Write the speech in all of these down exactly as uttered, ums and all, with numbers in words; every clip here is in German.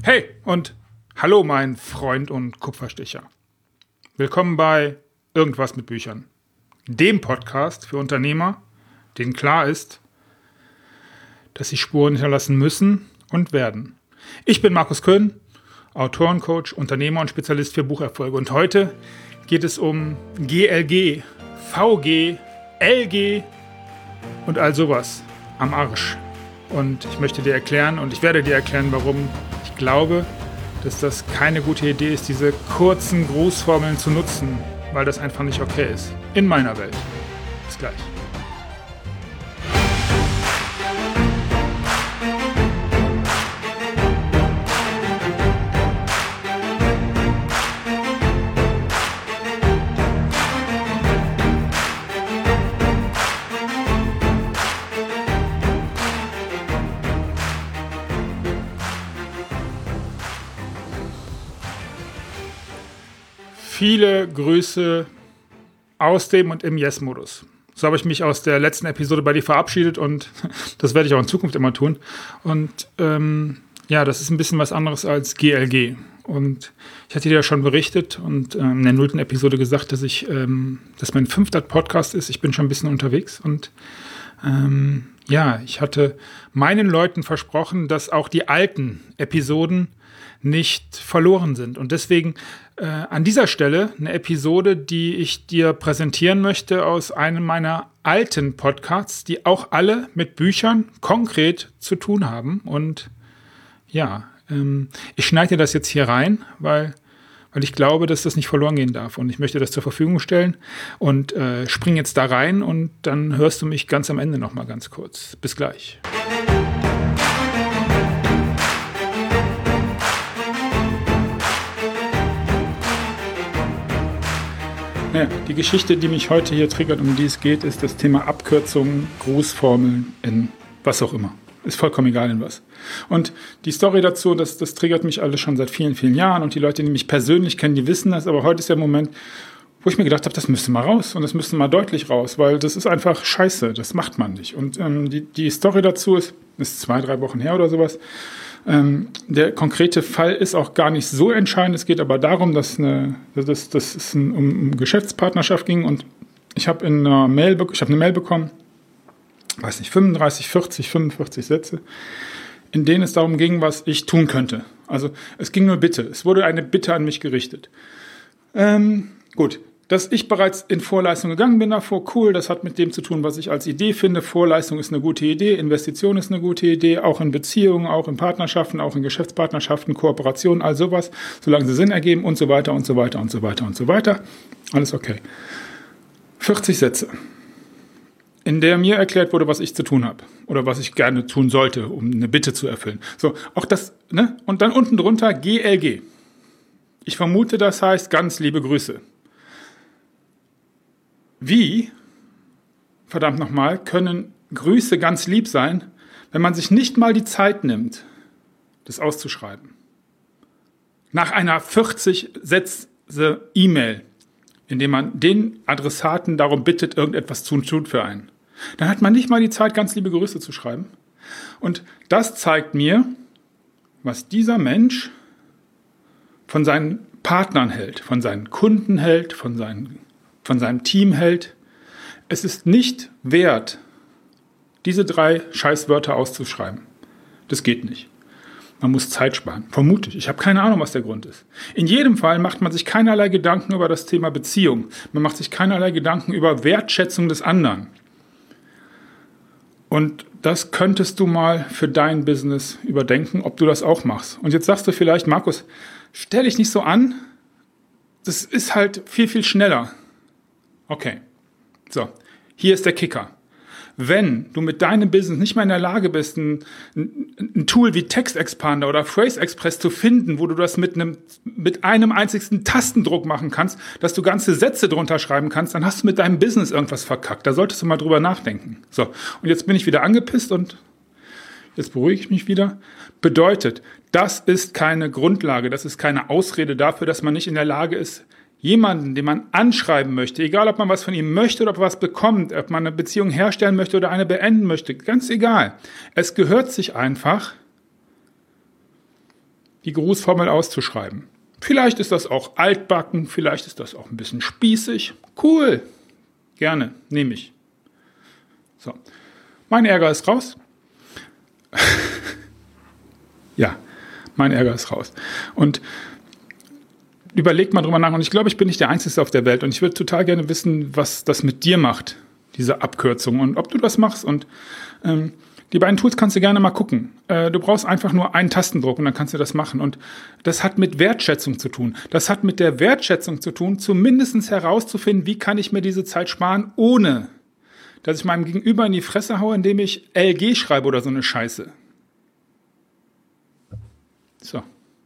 Hey und hallo mein Freund und Kupferstecher. Willkommen bei Irgendwas mit Büchern, dem Podcast für Unternehmer, denen klar ist, dass sie Spuren hinterlassen müssen und werden. Ich bin Markus Köhn, Autorencoach, Unternehmer und Spezialist für Bucherfolge. Und heute geht es um G L G, V G, L G und all sowas am Arsch. Und ich möchte dir erklären und ich werde dir erklären, warum ich glaube, dass das keine gute Idee ist, diese kurzen Grußformeln zu nutzen, weil das einfach nicht okay ist. In meiner Welt. Bis gleich. Viele Grüße aus dem und im Yes-Modus. So habe ich mich aus der letzten Episode bei dir verabschiedet und das werde ich auch in Zukunft immer tun. Und ähm, ja, das ist ein bisschen was anderes als G L G. Und ich hatte dir ja schon berichtet und ähm, in der nullten Episode gesagt, dass ich, ähm, dass mein fünfter Podcast ist. Ich bin schon ein bisschen unterwegs und ähm, ja, ich hatte meinen Leuten versprochen, dass auch die alten Episoden nicht verloren sind. Und deswegen äh, an dieser Stelle eine Episode, die ich dir präsentieren möchte aus einem meiner alten Podcasts, die auch alle mit Büchern konkret zu tun haben. Und ja, ähm, ich schneide dir das jetzt hier rein, weil, weil ich glaube, dass das nicht verloren gehen darf. Und ich möchte das zur Verfügung stellen und äh, spring jetzt da rein und dann hörst du mich ganz am Ende nochmal ganz kurz. Bis gleich. Ja, die Geschichte, die mich heute hier triggert, um die es geht, ist das Thema Abkürzungen, Grußformeln in was auch immer. Ist vollkommen egal in was. Und die Story dazu, das, das triggert mich alles schon seit vielen, vielen Jahren. Und die Leute, die mich persönlich kennen, die wissen das. Aber heute ist der Moment, wo ich mir gedacht habe, das müsste mal raus. Und das müsste mal deutlich raus, weil das ist einfach scheiße. Das macht man nicht. Und ähm, die, die Story dazu ist, ist zwei, drei Wochen her oder sowas. Ähm, der konkrete Fall ist auch gar nicht so entscheidend. Es geht aber darum, dass, eine, dass, dass es ein, um Geschäftspartnerschaft ging und ich habe in einer Mail, ich habe eine Mail bekommen, weiß nicht, fünfunddreißig, vierzig, fünfundvierzig Sätze, in denen es darum ging, was ich tun könnte. Also es ging nur Bitte. Es wurde eine Bitte an mich gerichtet. Ähm, gut. Dass ich bereits in Vorleistung gegangen bin davor, cool, das hat mit dem zu tun, was ich als Idee finde. Vorleistung ist eine gute Idee, Investition ist eine gute Idee, auch in Beziehungen, auch in Partnerschaften, auch in Geschäftspartnerschaften, Kooperationen, all sowas, solange sie Sinn ergeben und so weiter und so weiter und so weiter und so weiter. Alles okay. vierzig Sätze, in der mir erklärt wurde, was ich zu tun habe oder was ich gerne tun sollte, um eine Bitte zu erfüllen. So, auch das, ne? Und dann unten drunter G L G. Ich vermute, das heißt ganz liebe Grüße. Wie, verdammt nochmal, können Grüße ganz lieb sein, wenn man sich nicht mal die Zeit nimmt, das auszuschreiben? Nach einer vierzig Sätze E-Mail, in dem man den Adressaten darum bittet, irgendetwas zu tun für einen. Dann hat man nicht mal die Zeit, ganz liebe Grüße zu schreiben. Und das zeigt mir, was dieser Mensch von seinen Partnern hält, von seinen Kunden hält, von seinen von seinem Team hält. Es ist nicht wert, diese drei Scheißwörter auszuschreiben. Das geht nicht. Man muss Zeit sparen. Vermutlich. Ich habe keine Ahnung, was der Grund ist. In jedem Fall macht man sich keinerlei Gedanken über das Thema Beziehung. Man macht sich keinerlei Gedanken über Wertschätzung des anderen. Und das könntest du mal für dein Business überdenken, ob du das auch machst. Und jetzt sagst du vielleicht, Markus, stell dich nicht so an. Das ist halt viel, viel schneller. Okay, so, hier ist der Kicker. Wenn du mit deinem Business nicht mehr in der Lage bist, ein, ein Tool wie TextExpander oder PhraseExpress zu finden, wo du das mit einem, mit einem einzigen Tastendruck machen kannst, dass du ganze Sätze drunter schreiben kannst, dann hast du mit deinem Business irgendwas verkackt. Da solltest du mal drüber nachdenken. So, und jetzt bin ich wieder angepisst und jetzt beruhige ich mich wieder. Bedeutet, das ist keine Grundlage, das ist keine Ausrede dafür, dass man nicht in der Lage ist, jemanden, den man anschreiben möchte, egal ob man was von ihm möchte oder ob er was bekommt, ob man eine Beziehung herstellen möchte oder eine beenden möchte, ganz egal. Es gehört sich einfach, die Grußformel auszuschreiben. Vielleicht ist das auch altbacken, vielleicht ist das auch ein bisschen spießig. Cool, gerne, nehme ich. So, mein Ärger ist raus. Ja, mein Ärger ist raus. Und überlegt mal drüber nach. Und ich glaube, ich bin nicht der Einzige auf der Welt. Und ich würde total gerne wissen, was das mit dir macht, diese Abkürzung. Und ob du das machst. Und ähm, die beiden Tools kannst du gerne mal gucken. Äh, du brauchst einfach nur einen Tastendruck und dann kannst du das machen. Und das hat mit Wertschätzung zu tun. Das hat mit der Wertschätzung zu tun, zumindest herauszufinden, wie kann ich mir diese Zeit sparen, ohne dass ich meinem Gegenüber in die Fresse haue, indem ich L G schreibe oder so eine Scheiße. So.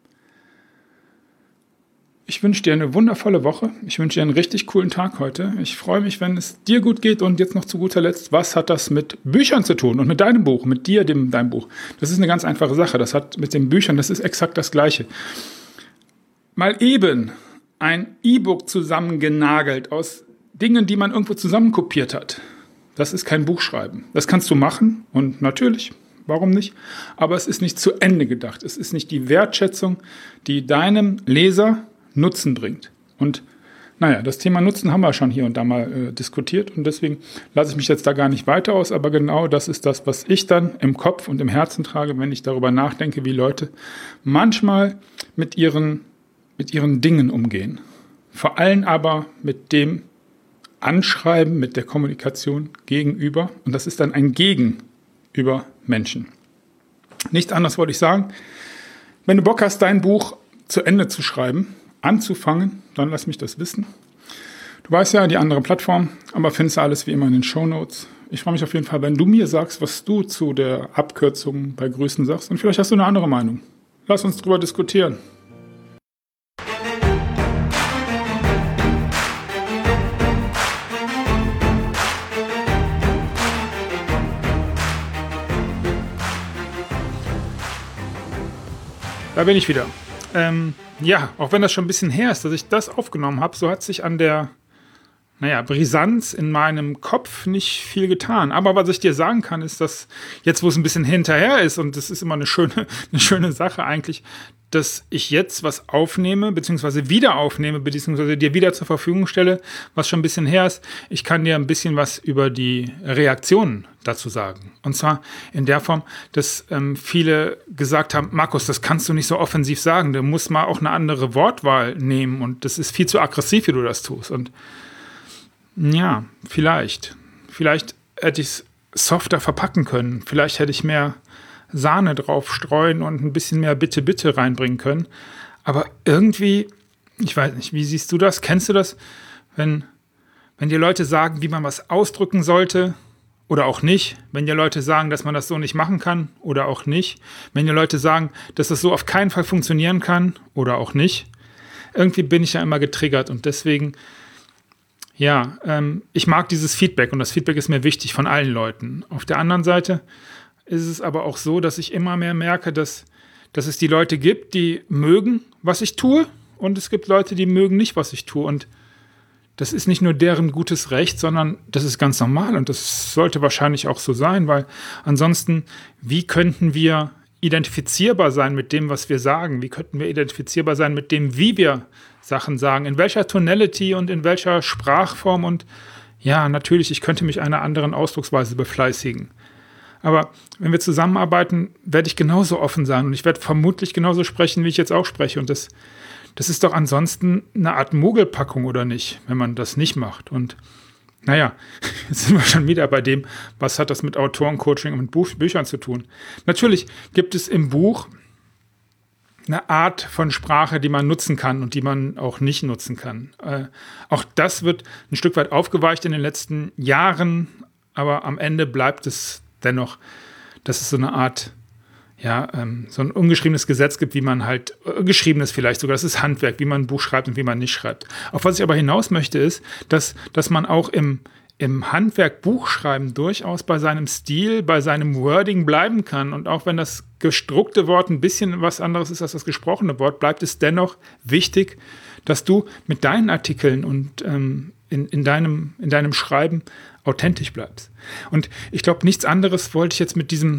Ich wünsche dir eine wundervolle Woche. Ich wünsche dir einen richtig coolen Tag heute. Ich freue mich, wenn es dir gut geht. Und jetzt noch zu guter Letzt, was hat das mit Büchern zu tun und mit deinem Buch, mit dir, dem, deinem Buch? Das ist eine ganz einfache Sache. Das hat mit den Büchern, das ist exakt das Gleiche. Mal eben ein E-Book zusammengenagelt aus Dingen, die man irgendwo zusammenkopiert hat. Das ist kein Buchschreiben. Das kannst du machen und natürlich, warum nicht? Aber es ist nicht zu Ende gedacht. Es ist nicht die Wertschätzung, die deinem Leser Nutzen bringt. Und naja, das Thema Nutzen haben wir schon hier und da mal äh, diskutiert und deswegen lasse ich mich jetzt da gar nicht weiter aus, aber genau das ist das, was ich dann im Kopf und im Herzen trage, wenn ich darüber nachdenke, wie Leute manchmal mit ihren, mit ihren Dingen umgehen. Vor allem aber mit dem Anschreiben, mit der Kommunikation gegenüber und das ist dann ein Gegenüber Menschen. Nichts anderes wollte ich sagen. Wenn du Bock hast, dein Buch zu Ende zu schreiben, anzufangen, dann lass mich das wissen. Du weißt ja, die andere Plattform, aber findest du alles wie immer in den Shownotes. Ich freue mich auf jeden Fall, wenn du mir sagst, was du zu der Abkürzung bei Grüßen sagst und vielleicht hast du eine andere Meinung. Lass uns drüber diskutieren. Da bin ich wieder. Ähm, ja, auch wenn das schon ein bisschen her ist, dass ich das aufgenommen habe, so hat sich an der, naja, Brisanz in meinem Kopf nicht viel getan. Aber was ich dir sagen kann, ist, dass jetzt, wo es ein bisschen hinterher ist, und das ist immer eine schöne, eine schöne Sache eigentlich, dass ich jetzt was aufnehme, beziehungsweise wieder aufnehme, beziehungsweise dir wieder zur Verfügung stelle, was schon ein bisschen her ist. Ich kann dir ein bisschen was über die Reaktionen dazu sagen. Und zwar in der Form, dass ähm, viele gesagt haben, Markus, das kannst du nicht so offensiv sagen, du musst mal auch eine andere Wortwahl nehmen und das ist viel zu aggressiv, wie du das tust. Und ja, vielleicht. Vielleicht hätte ich es softer verpacken können. Vielleicht hätte ich mehr Sahne drauf streuen und ein bisschen mehr Bitte, Bitte reinbringen können. Aber irgendwie, ich weiß nicht, wie siehst du das? Kennst du das? Wenn, wenn dir Leute sagen, wie man was ausdrücken sollte oder auch nicht. Wenn dir Leute sagen, dass man das so nicht machen kann oder auch nicht. Wenn dir Leute sagen, dass das so auf keinen Fall funktionieren kann oder auch nicht. Irgendwie bin ich ja immer getriggert und deswegen ja, ähm, ich mag dieses Feedback und das Feedback ist mir wichtig von allen Leuten. Auf der anderen Seite ist es aber auch so, dass ich immer mehr merke, dass, dass es die Leute gibt, die mögen, was ich tue und es gibt Leute, die mögen nicht, was ich tue und das ist nicht nur deren gutes Recht, sondern das ist ganz normal und das sollte wahrscheinlich auch so sein, weil ansonsten, wie könnten wir identifizierbar sein mit dem, was wir sagen? Wie könnten wir identifizierbar sein mit dem, wie wir Sachen sagen? In welcher Tonality und in welcher Sprachform? Und ja, natürlich, ich könnte mich einer anderen Ausdrucksweise befleißigen. Aber wenn wir zusammenarbeiten, werde ich genauso offen sein und ich werde vermutlich genauso sprechen, wie ich jetzt auch spreche. Und das, das ist doch ansonsten eine Art Mogelpackung, oder nicht, wenn man das nicht macht. Und naja, jetzt sind wir schon wieder bei dem, was hat das mit Autorencoaching und mit Buch, Büchern zu tun. Natürlich gibt es im Buch eine Art von Sprache, die man nutzen kann und die man auch nicht nutzen kann. Äh, auch das wird ein Stück weit aufgeweicht in den letzten Jahren, aber am Ende bleibt es dennoch, dass es so eine Art, ja, ähm, so ein ungeschriebenes Gesetz gibt, wie man halt, äh, geschriebenes vielleicht sogar, das ist Handwerk, wie man ein Buch schreibt und wie man nicht schreibt. Auf was ich aber hinaus möchte, ist, dass, dass man auch im, im Handwerk Buchschreiben durchaus bei seinem Stil, bei seinem Wording bleiben kann. Und auch wenn das gedruckte Wort ein bisschen was anderes ist als das gesprochene Wort, bleibt es dennoch wichtig, dass du mit deinen Artikeln und ähm, in, in, deinem, in deinem Schreiben authentisch bleibst. Und ich glaube, nichts anderes wollte ich jetzt mit diesem,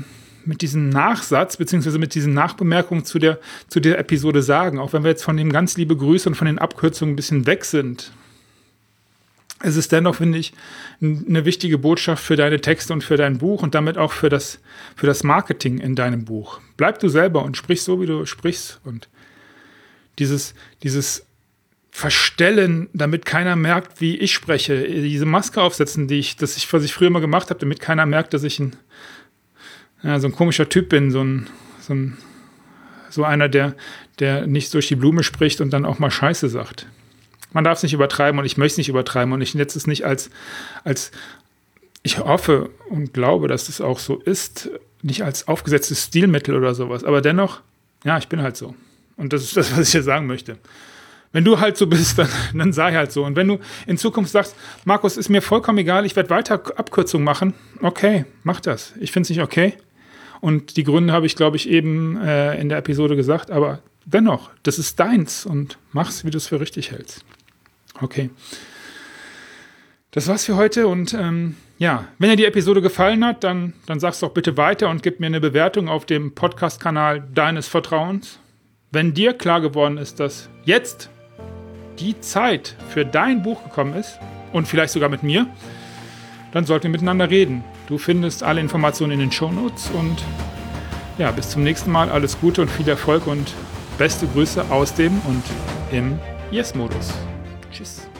mit diesem Nachsatz beziehungsweise mit diesen Nachbemerkungen zu der, zu der Episode sagen, auch wenn wir jetzt von dem ganz liebe Grüße und von den Abkürzungen ein bisschen weg sind. Es ist dennoch, finde ich, eine wichtige Botschaft für deine Texte und für dein Buch und damit auch für das, für das Marketing in deinem Buch. Bleib du selber und sprich so, wie du sprichst. Und dieses, dieses Verstellen, damit keiner merkt, wie ich spreche, diese Maske aufsetzen, die ich, das ich, was ich früher mal gemacht habe, damit keiner merkt, dass ich ein, ja, so ein komischer Typ bin, so ein, so ein, so einer, der, der nicht durch die Blume spricht und dann auch mal Scheiße sagt. Man darf es nicht übertreiben und ich möchte es nicht übertreiben und ich nutze es nicht als, als, ich hoffe und glaube, dass es auch so ist, nicht als aufgesetztes Stilmittel oder sowas, aber dennoch, ja, ich bin halt so. Und das ist das, was ich dir sagen möchte. Wenn du halt so bist, dann, dann sei halt so. Und wenn du in Zukunft sagst, Markus, ist mir vollkommen egal, ich werde weiter Abkürzungen machen, okay, mach das. Ich finde es nicht okay. Und die Gründe habe ich, glaube ich, eben äh, in der Episode gesagt, aber dennoch, das ist deins und mach's, wie du es für richtig hältst. Okay. Das war's für heute und ähm, ja, wenn dir die Episode gefallen hat, dann, dann sag's doch bitte weiter und gib mir eine Bewertung auf dem Podcast-Kanal deines Vertrauens. Wenn dir klar geworden ist, dass jetzt die Zeit für dein Buch gekommen ist und vielleicht sogar mit mir, dann sollten wir miteinander reden. Du findest alle Informationen in den Shownotes und ja, bis zum nächsten Mal. Alles Gute und viel Erfolg und beste Grüße aus dem und im Yes-Modus. Tschüss.